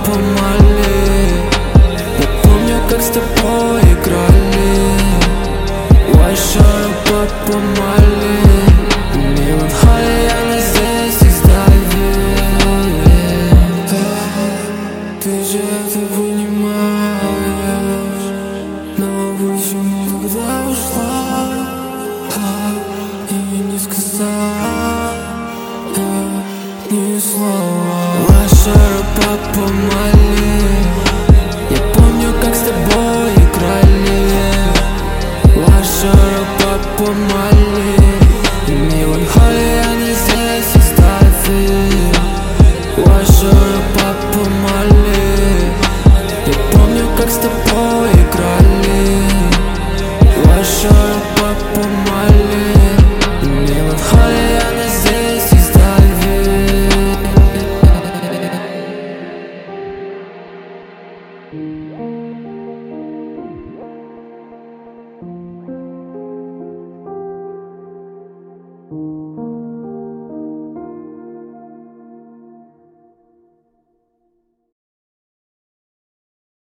помали. Я помню, как с тобой играли. Why shut up, помали. Меланхолия, она здесь их сдавит. Ты же это понимаешь, но почему тогда ушла и не сказала ни слова? Why shut up, помали. Я помню, как с тобой играли. Why shut up, помали.